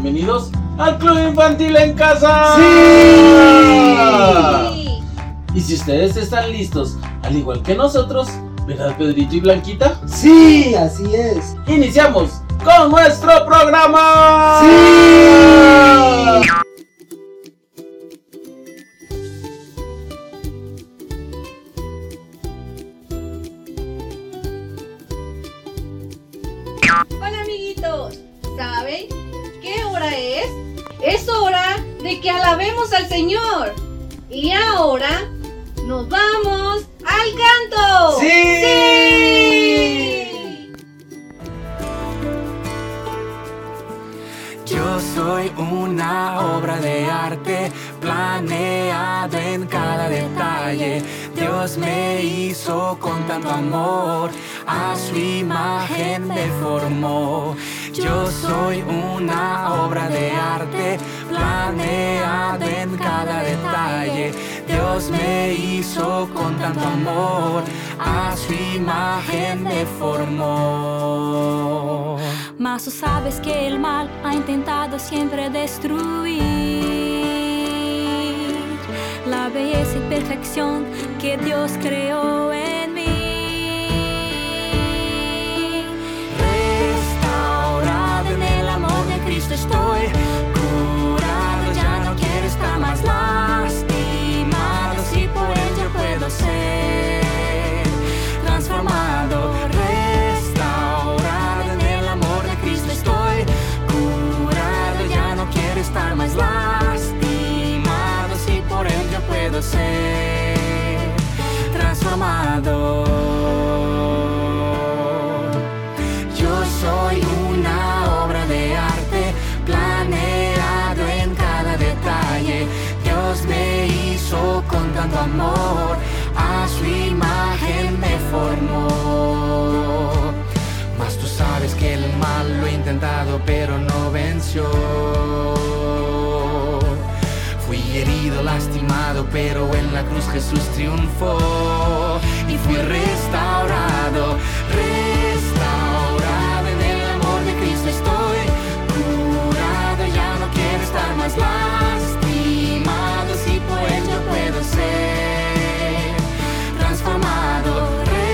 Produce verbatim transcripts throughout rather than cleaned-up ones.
bienvenidos al Club Infantil en Casa. ¡Sí! Y si ustedes están listos, al igual que nosotros, ¿verdad, Pedrito y Blanquita? Sí, así es. Iniciamos con nuestro programa. ¡Sí! Hola amiguitos, ¿saben qué hora es? Es hora de que alabemos al Señor. Y ahora nos vamos al canto. ¡Sí! ¡Sí! Yo soy una obra de arte, planeado en cada detalle. Dios me hizo con tanto amor, a su imagen me formó. Yo soy una obra de arte, planeado en cada detalle. Dios me hizo con tanto amor, a su imagen me formó. Mas tú sabes que el mal ha intentado siempre destruir la belleza y perfección que Dios creó en mí. Restaurado en el amor de Cristo estoy, curado, ya no quiero estar más lastimado, si por él yo puedo ser transformado. Estar más lastimado, si por él yo puedo ser transformado. Yo soy una obra de arte, planeado en cada detalle. Dios me hizo con tanto amor, a su imagen me formó. Mas tú sabes que el mal lo he intentado, pero no venció. Fui herido, lastimado, pero en la cruz Jesús triunfó. Y fui restaurado, restaurado en el amor de Cristo estoy, curado, ya no quiero estar más lastimado, si por él yo puedo ser transformado.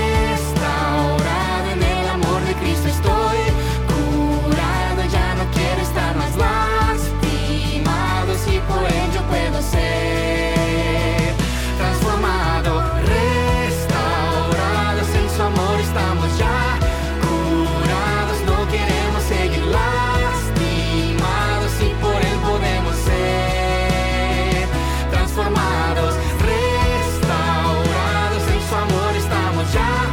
Estoy curado, ya no quiero estar más lastimado, si por él yo puedo ser transformado. Restaurados en su amor estamos ya, curados, no queremos seguir lastimados, si por él podemos ser transformados. Restaurados en su amor estamos ya,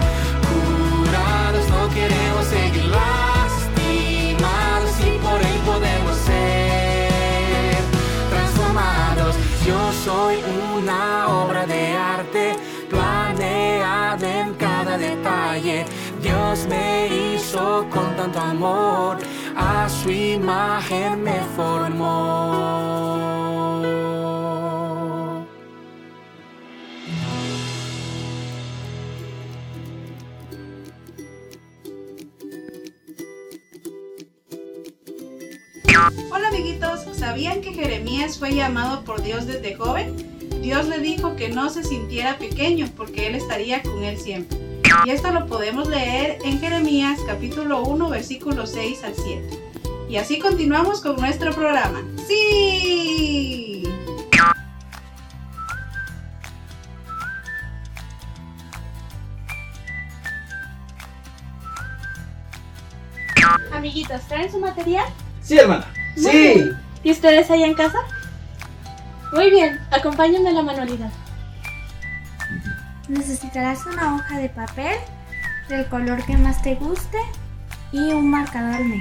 no queremos seguir lastimados, y por él podemos ser transformados. Yo soy una obra de arte, planeada en cada detalle. Dios me hizo con tanto amor, a su imagen me formó. Hola amiguitos, ¿sabían que Jeremías fue llamado por Dios desde joven? Dios le dijo que no se sintiera pequeño porque Él estaría con él siempre. Y esto lo podemos leer en Jeremías capítulo uno versículos seis al siete. Y así continuamos con nuestro programa. ¡Sí! Amiguitos, ¿traen su material? Sí, hermana. Muy Sí. bien. ¿Y ustedes allá en casa? Muy bien, acompáñenme a la manualidad. Necesitarás una hoja de papel del color que más te guste y un marcador negro.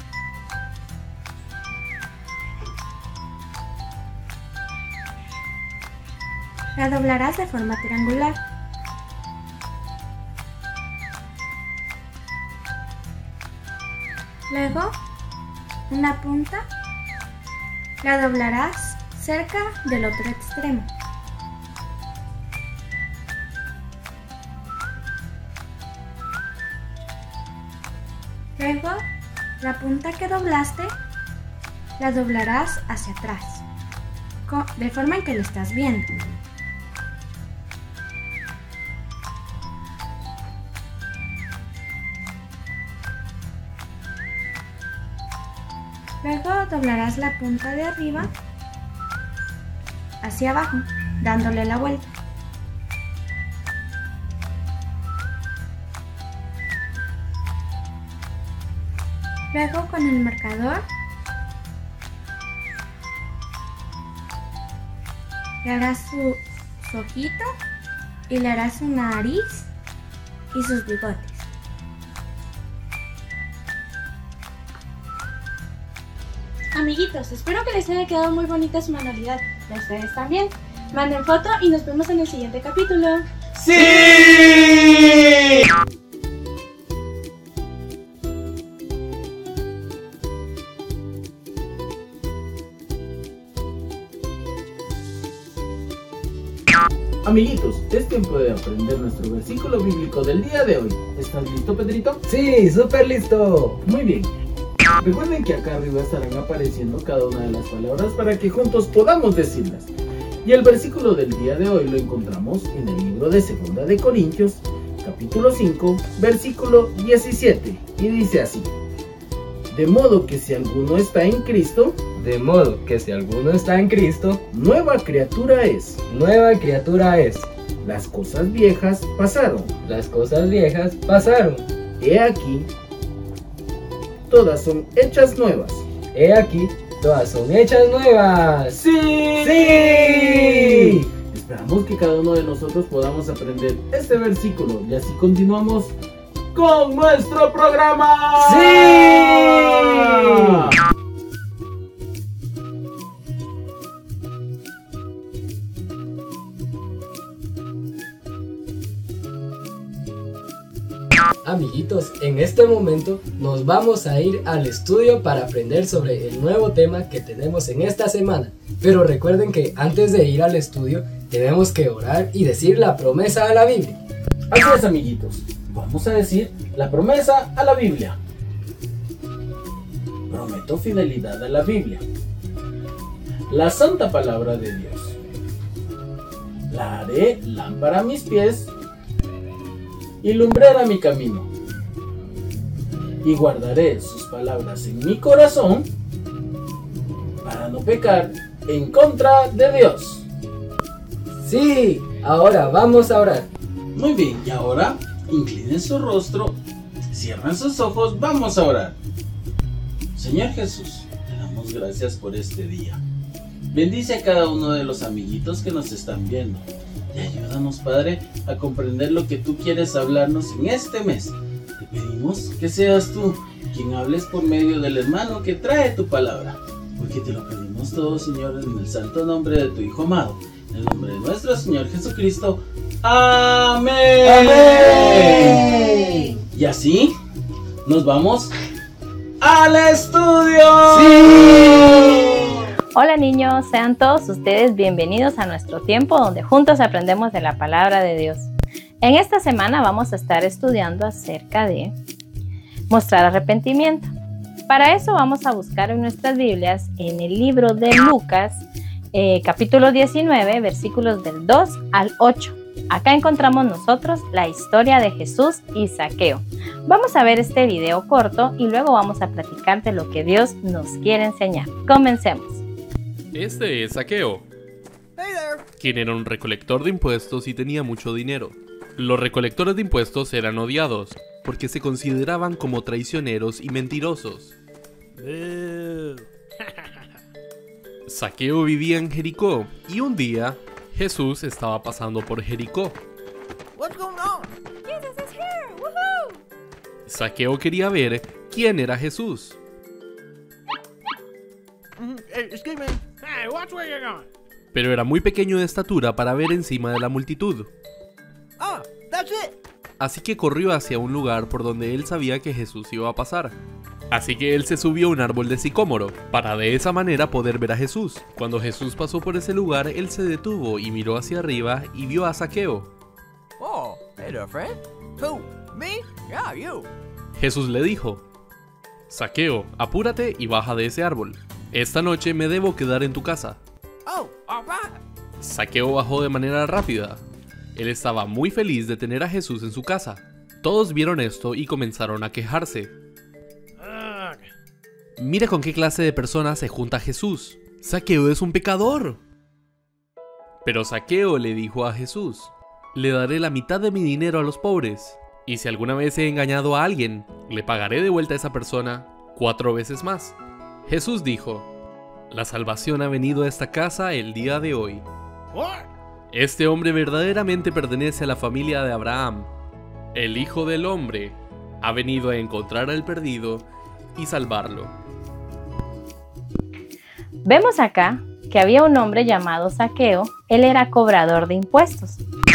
La doblarás de forma triangular. Luego, una punta la doblarás cerca del otro extremo. Luego, la punta que doblaste la doblarás hacia atrás, co- de forma en que lo estás viendo. Luego doblarás la punta de arriba hacia abajo, dándole la vuelta. Luego con el marcador le harás su, su ojito y le harás su nariz y sus bigotes. Amiguitos, espero que les haya quedado muy bonita su manualidad. Y a ustedes también. Manden foto y nos vemos en el siguiente capítulo. ¡Sí! Amiguitos, es tiempo de aprender nuestro versículo bíblico del día de hoy. ¿Estás listo, Pedrito? Sí, súper listo. Muy bien. Recuerden que acá arriba estarán apareciendo cada una de las palabras para que juntos podamos decirlas. Y el versículo del día de hoy lo encontramos en el libro de Segunda de Corintios, capítulo cinco, versículo diecisiete. Y dice así: de modo que si alguno está en Cristo, De modo que si alguno está en Cristo, nueva criatura es. nueva criatura es. Las cosas viejas pasaron. Las cosas viejas pasaron. He aquí, todas son hechas nuevas. He aquí, todas son hechas nuevas. ¡Sí! ¡Sí! Esperamos que cada uno de nosotros podamos aprender este versículo y así continuamos con nuestro programa. ¡Sí! Amiguitos, en este momento nos vamos a ir al estudio para aprender sobre el nuevo tema que tenemos en esta semana. Pero recuerden que antes de ir al estudio tenemos que orar y decir la promesa a la Biblia. Así es, amiguitos. Vamos a decir la promesa a la Biblia. Prometo fidelidad a la Biblia, la santa palabra de Dios. La haré lámpara a mis pies y lumbrera mi camino. Y guardaré sus palabras en mi corazón para no pecar en contra de Dios. Sí, ahora vamos a orar. Muy bien, y ahora inclinen su rostro, cierren sus ojos, vamos a orar. Señor Jesús, te damos gracias por este día. Bendice a cada uno de los amiguitos que nos están viendo. Y ayúdanos, Padre, a comprender lo que tú quieres hablarnos en este mes. Te pedimos que seas tú quien hables por medio del hermano que trae tu palabra. Porque te lo pedimos todo, Señor, en el santo nombre de tu Hijo amado. En el nombre de nuestro Señor Jesucristo. ¡Amén! ¡Amén! Y así nos vamos al estudio. ¡Sí! Hola niños, sean todos ustedes bienvenidos a nuestro tiempo donde juntos aprendemos de la palabra de Dios. En esta semana vamos a estar estudiando acerca de mostrar arrepentimiento. Para eso vamos a buscar en nuestras Biblias en el libro de Lucas, eh, capítulo diecinueve, versículos del dos al ocho. Acá encontramos nosotros la historia de Jesús y Zaqueo. Vamos a ver este video corto y luego vamos a platicar de lo que Dios nos quiere enseñar. Comencemos. Este es Zaqueo, quien era un recolector de impuestos y tenía mucho dinero. Los recolectores de impuestos eran odiados porque se consideraban como traicioneros y mentirosos. Zaqueo vivía en Jericó y un día Jesús estaba pasando por Jericó. Zaqueo quería ver quién era Jesús. Pero era muy pequeño de estatura para ver encima de la multitud. Así que corrió hacia un lugar por donde él sabía que Jesús iba a pasar. Así que él se subió a un árbol de sicómoro, para de esa manera poder ver a Jesús. Cuando Jesús pasó por ese lugar, él se detuvo y miró hacia arriba y vio a Zaqueo. Oh, hey there, friend. Who? Me? Yeah, you. Jesús le dijo: Zaqueo, apúrate y baja de ese árbol. esta noche me debo quedar en tu casa. Oh, all right. Zaqueo bajó de manera rápida. Él estaba muy feliz de tener a Jesús en su casa. Todos vieron esto y comenzaron a quejarse. Mira con qué clase de personas se junta Jesús. Zaqueo es un pecador. Pero Zaqueo le dijo a Jesús: le daré la mitad de mi dinero a los pobres, y si alguna vez he engañado a alguien, le pagaré de vuelta a esa persona cuatro veces más. Jesús dijo: la salvación ha venido a esta casa el día de hoy. Este hombre verdaderamente pertenece a la familia de Abraham. El Hijo del Hombre ha venido a encontrar al perdido y salvarlo. Vemos acá que había un hombre llamado Zaqueo. Él era cobrador de impuestos.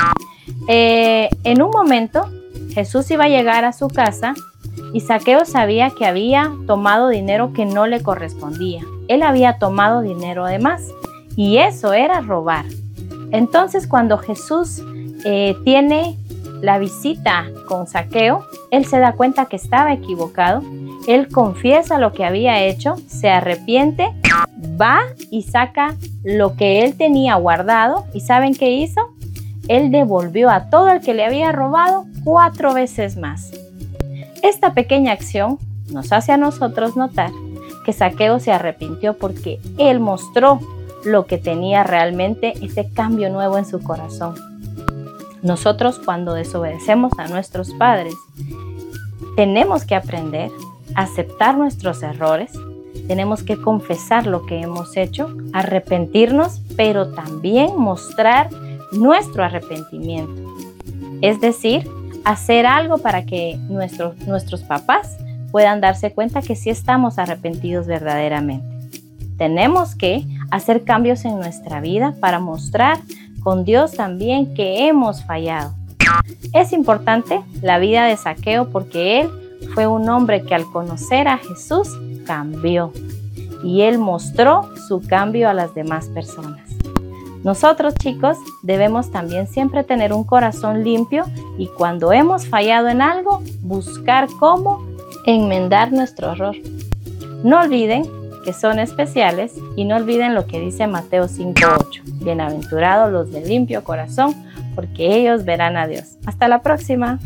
Eh, en un momento, Jesús iba a llegar a su casa y Zaqueo sabía que había tomado dinero que no le correspondía. Él había tomado dinero de más y eso era robar. Entonces, cuando Jesús eh, tiene la visita con Zaqueo, él se da cuenta que estaba equivocado. Él confiesa lo que había hecho, se arrepiente, va y saca lo que él tenía guardado. ¿Y saben qué hizo? Él devolvió a todo el que le había robado cuatro veces más. Esta pequeña acción nos hace a nosotros notar que Zaqueo se arrepintió porque él mostró lo que tenía realmente, ese cambio nuevo en su corazón. Nosotros, cuando desobedecemos a nuestros padres, tenemos que aprender a aceptar nuestros errores, tenemos que confesar lo que hemos hecho, arrepentirnos, pero también mostrar nuestro arrepentimiento. Es decir, hacer algo para que nuestros, nuestros papás puedan darse cuenta que sí estamos arrepentidos verdaderamente. Tenemos que hacer cambios en nuestra vida para mostrar con Dios también que hemos fallado. Es importante la vida de Zaqueo porque él fue un hombre que al conocer a Jesús cambió y él mostró su cambio a las demás personas. Nosotros, chicos, debemos también siempre tener un corazón limpio y cuando hemos fallado en algo, buscar cómo enmendar nuestro error. No olviden que son especiales y no olviden lo que dice Mateo cinco ocho. Bienaventurados los de limpio corazón, porque ellos verán a Dios. Hasta la próxima.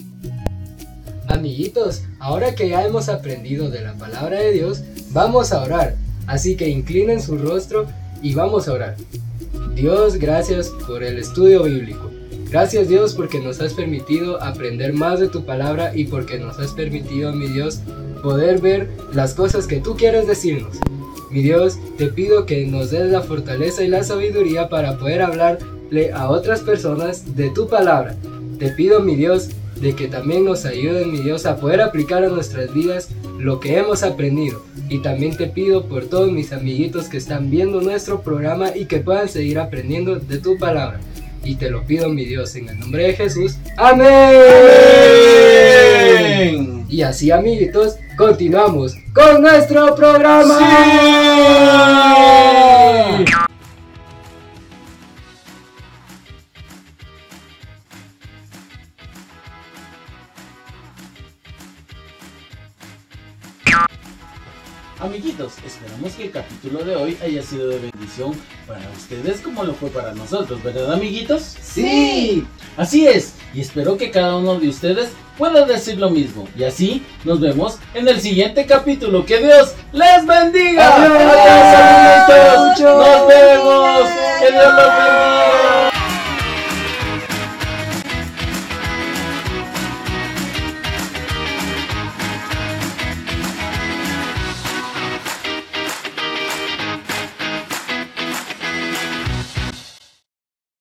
Amiguitos, ahora que ya hemos aprendido de la palabra de Dios, vamos a orar. Así que inclinen su rostro y vamos a orar. Dios, gracias por el estudio bíblico. Gracias, Dios, porque nos has permitido aprender más de tu palabra y porque nos has permitido, mi Dios, poder ver las cosas que tú quieres decirnos. Mi Dios, te pido que nos des la fortaleza y la sabiduría para poder hablarle a otras personas de tu palabra. Te pido, mi Dios, de que también nos ayuden, mi Dios, a poder aplicar a nuestras vidas lo que hemos aprendido. Y también te pido por todos mis amiguitos que están viendo nuestro programa y que puedan seguir aprendiendo de tu palabra. Y te lo pido, mi Dios, en el nombre de Jesús. ¡Amén! ¡Amén! Y así, amiguitos, continuamos con nuestro programa. ¡Sí! Amiguitos, esperamos que el capítulo de hoy haya sido de bendición para ustedes como lo fue para nosotros, ¿verdad, amiguitos? ¡Sí! Así es, y espero que cada uno de ustedes pueda decir lo mismo. Y así nos vemos en el siguiente capítulo. ¡Que Dios les bendiga! ¡Adiós, amiguitos! ¡Nos vemos! ¡Que Dios los bendiga!